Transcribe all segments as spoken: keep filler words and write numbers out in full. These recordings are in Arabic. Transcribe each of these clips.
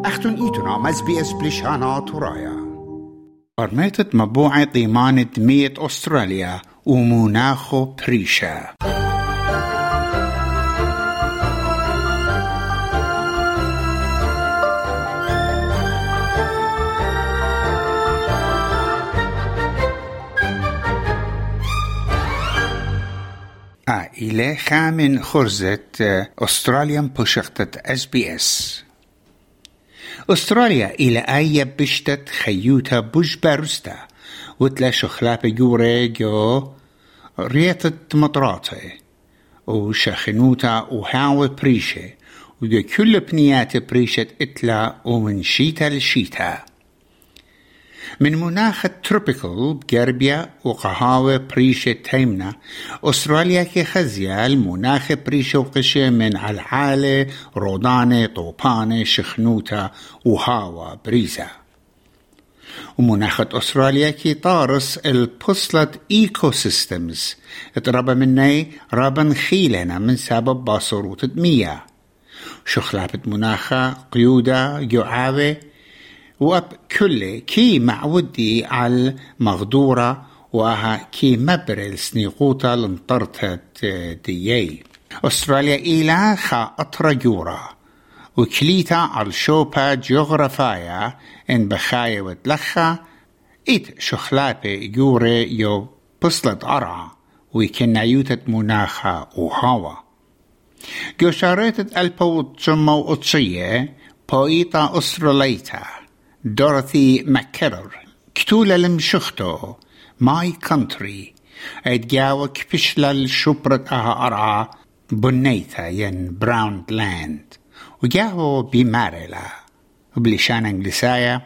أختن إيتنا مز بي اس بلشانا ترايا برميتت مبوعة ضمانة مية أستراليا ومناخو بريشا. إلى خامن خرزة أستراليا بشختة اس بي اس. أستراليا إلى أي بشتت خيوتا بوش بارستا وتلا شخلاب جوري جو ريتة مطراته وشخنوتا وهاو بريشة وجو كل بنيات بريشة إتلا ومن شيتا لشيتا من مناخ تروبيكال بجربيا وقهاوة بريشة تيمنا. أستراليا كخزيال مناخ بريشة وقشة من العالة رودانة طوبانة شخنوتا وهاوة بريزة. ومناخ أستراليا كي طارس البوصلة إيكو سيستمز اتربى مني رابن خيلنا من سبب باصروت مياه شخلابة مناخة قيودة جعاوة وأب كله كي معودي على مغدورة وها كي مبرل سنيقوطة لنطرتت ديي. أستراليا إلى خا أطرجورة وكليتا على شوبا جغرافايا إن بخايا وتلخا إت شخلابة جوري يو بصلت أرعى ويكن عيوتة مناخة وهوا جوشارتت البوت جمو أطشية بويتا أستراليتا دورثي ماككيرر كتولة لمشختو ماي كونتري اتجاوك بشلل شبرت اها ارعا بنيتا ين براوند لاند وجاو بماريلا وبلشان انجلسايا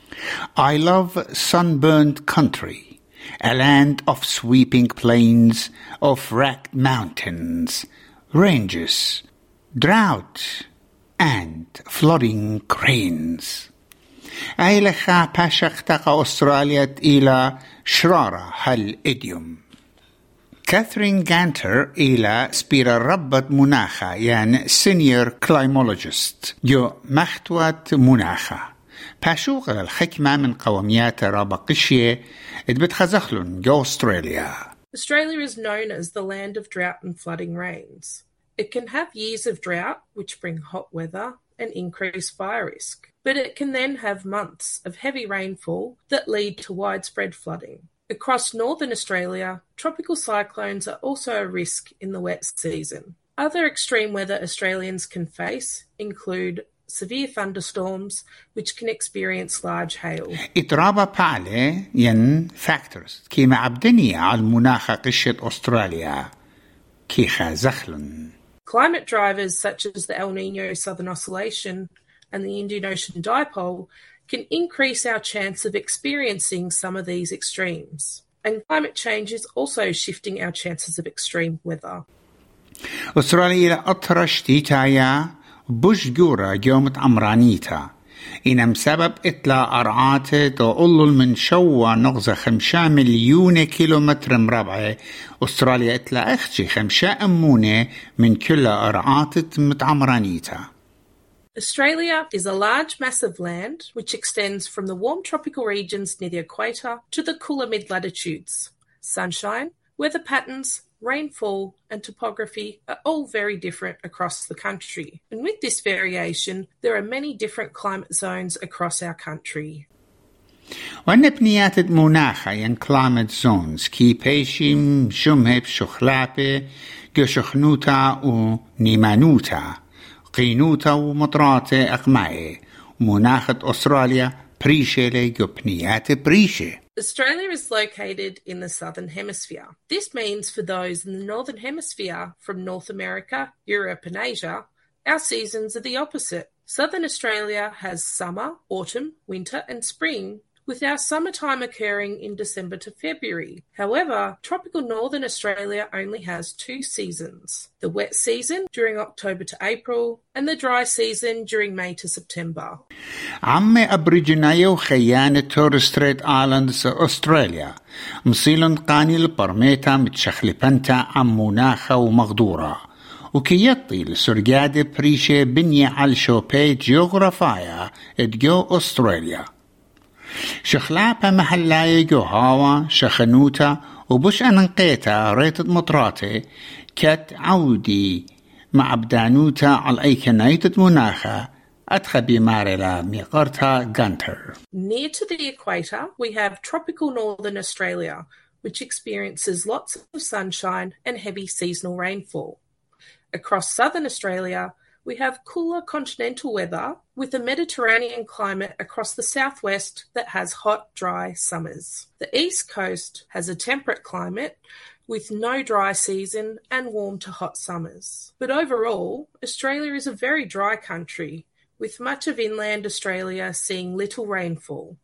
I love sunburned country, a land of sweeping plains, of ragged mountains, ranges, drought and flooding cranes. أيلخا باشختق أستراليا إلى شرارة هالإديوم. كاثرين جانتر إلى سبيرا ربط مناخة يعني سينيور كلايمولوجيست جو مختوة مناخة باشوغ الحكمة من قوميات رابقشية اتبتخزخلون جو أستراليا. Australia is known as the land of drought and flooding rains. It can have years of drought, which bring hot weather and increase fire risk. But it can then have months of heavy rainfall that lead to widespread flooding. Across northern Australia, tropical cyclones are also a risk in the wet season. Other extreme weather Australians can face include severe thunderstorms, which can experience large hail. إترابة بعلة ين factors كيما عبدني على المناخ قشة أستراليا كي خازخلن. Climate drivers such as the El Niño Southern Oscillation and the Indian Ocean Dipole can increase our chance of experiencing some of these extremes. And climate change is also shifting our chances of extreme weather. أستراليا أطرش تيتايا بوش جورا جومت أمرانيتا إنم سبب إطلاع أرعات تقول من شوى نغزة خمسة مليون كيلومتر مربع. أستراليا إطلاع أختي خمسة أمونة من كل أرعات متعمرانيتا. Australia is a large, massive land which extends from the warm tropical regions near the equator to the cooler mid-latitudes. Sunshine, weather patterns, rainfall and topography are all very different across the country. And with this variation, there are many different climate zones across our country. وأن بنيات المناخ ين climate zones كي بيشيم شمهب شخلابة جشخنوتا ونيمانوتا قينوتا ومطراتة أقمعي مناخة أستراليا بريشة لجو بنيات بريشة. Australia is located in the Southern Hemisphere. This means for those in the Northern Hemisphere from North America, Europe and Asia, our seasons are the opposite. Southern Australia has summer, autumn, winter and spring, with our summertime occurring in December to February. However, tropical Northern Australia only has two seasons, the wet season during October to April and the dry season during May to September. عمي أبريجنايو خيانة تورس ستريت آيلاندز أستراليا مصيلن قاني البرميتا متشخلبنتا عم مناخة ومغدورة وكي يطي لسرقاد بريشة بنية على شوبي جيوغرافايا ادجو أستراليا شخلابة محلاية جو هاوا شخنوتا وبش أننقيتا ريتد مطراتي كت عودي مع بدانوتا على أي كنايتد مناخة أتخبي مارلا ميقرتا غانتر. Near to the equator, we have tropical northern Australia, which experiences lots of sunshine and heavy seasonal rainfall. Across southern Australia, we have cooler continental weather with a Mediterranean climate across the southwest that has hot, dry summers. The east coast has a temperate climate with no dry season and warm to hot summers. But overall, Australia is a very dry country, with much of inland Australia seeing little rainfall.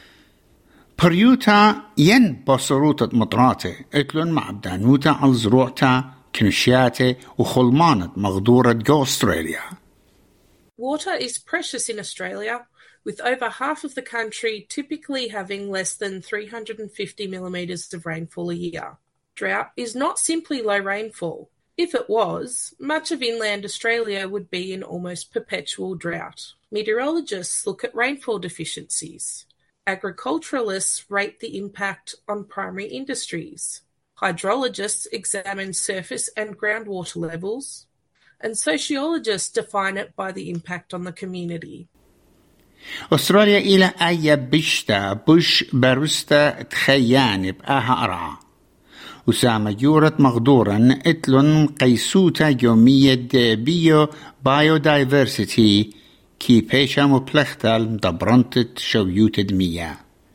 بريوتا ين بصروتة مطراتة اتلون مع بدانوتا على زروعتا كنشياتي وخلمانة مغدورة جو أستراليا. Water is precious in Australia, with over half of the country typically having less than three hundred fifty millimetres of rainfall a year. Drought is not simply low rainfall. If it was, much of inland Australia would be in almost perpetual drought. Meteorologists look at rainfall deficiencies. Agriculturalists rate the impact on primary industries. Hydrologists examine surface and groundwater levels. And sociologists define it by the impact on the community. أستراليا إلى أي بشتا بش بروستا تخيان بآها أرعى وسامة يورة مغدورا اتلن قيسوتا يومية بيو بايودايفرسيتي كي بيشا مبلغتا المدبرنتت شويوتد مياه.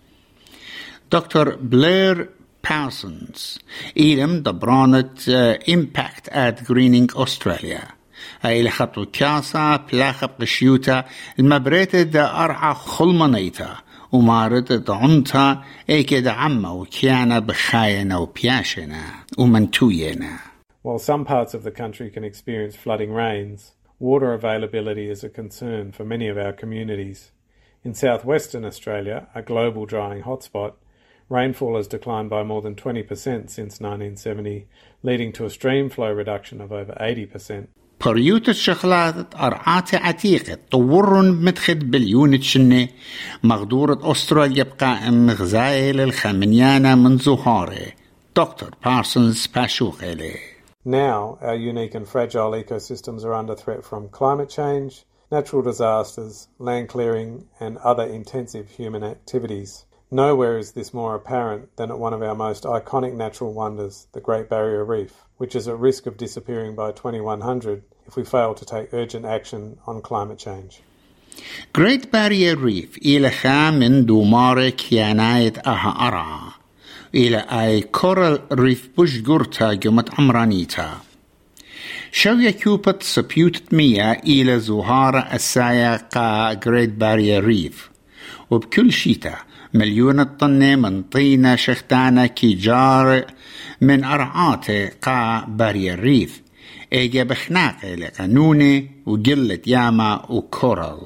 دكتور بلير بارسونز إلم دبرانت إمباكت آت جرينينج أستراليا إلى خطو كاسا بلاخب قشيوتا المبريت دا أرعى خلمانيتا ومارد دعنتا إيكد عما وكيانا بخاينا وبياشنا ومنتوينا. While some parts of the country can experience flooding rains, water availability is a concern for many of our communities. In southwestern Australia, a global drying hotspot, rainfall has declined by more than twenty percent since nineteen seventy, leading to a stream flow reduction of over eighty percent. بريوت الشخلات أرعات عتيقة طور مدخد بليون تشنة مغدورة أستراليا بقائم غزايل الخمنيانة من زهاره دكتور بارسونز باشوخيلي. Now, our unique and fragile ecosystems are under threat from climate change, natural disasters, land clearing, and other intensive human activities. Nowhere is this more apparent than at one of our most iconic natural wonders, the Great Barrier Reef, which is at risk of disappearing by twenty-one hundred if we fail to take urgent action on climate change. Great Barrier Reef إلى من دومار كيانايت أها أرعى إلى أي كورال ريف بوش جورتا جمت عمرانيتا شوية كيوبت سبيوتت مية إلى زهارة السايا قا Great Barrier Reef وبكل شيتا مليون طنة من طينة شختانة كيجار من أرعات قا بارير ريف إيجا بخناقة لقانونة وقلة ياما وكورال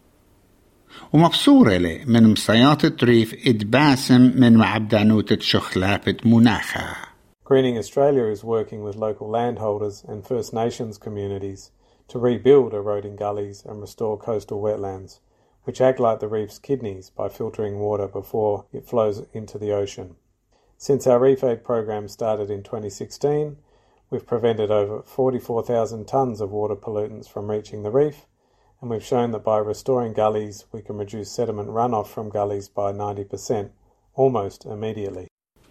ومبصورة لي من مصيات ريف إدباسم من معبدانوتة شخلابة مناخة. Greening Australia is working with local landholders and First Nations communities to rebuild eroding gullies and restore coastal wetlands, which act like the reef's kidneys by filtering water before it flows into the ocean. Since our Reef Aid program started in twenty sixteen, we've prevented over forty-four thousand tonnes of water pollutants from reaching the reef, and we've shown that by restoring gullies, we can reduce sediment runoff from gullies by ninety percent, almost immediately.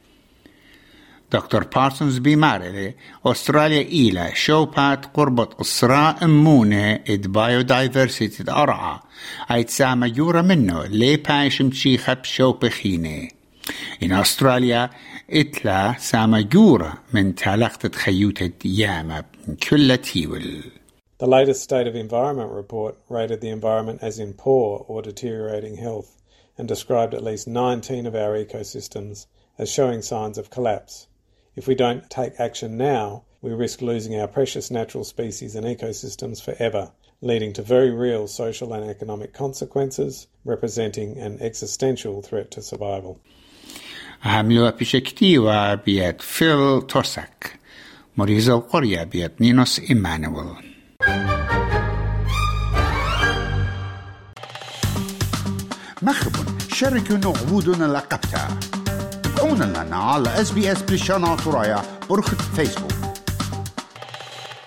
دكتور بارسونز بيمارلي أستراليا إلى شوبات قربة إسراء أمونة إد بايودايفرسيتي أرعى أي تسامى يورا منه لي بايش مشيخة بشوب خينة. إن أستراليا إتلا سامى يورا من تالقت خيوتة ياما من كل تيول. The latest State of Environment report rated the environment as in poor or deteriorating health and described at least nineteen of our ecosystems as showing signs of collapse. If we don't take action now, we risk losing our precious natural species and ecosystems forever, leading to very real social and economic consequences, representing an existential threat to survival. عملوا بشكتيوا بيد فيل توسك مريزة وقرية بيتنينوس إيمانويل. مخبون شاركوا نعبودنا لقبتها. تابعونا لنا على اس بي اس بلشانة طرايا برخة فيسبوك.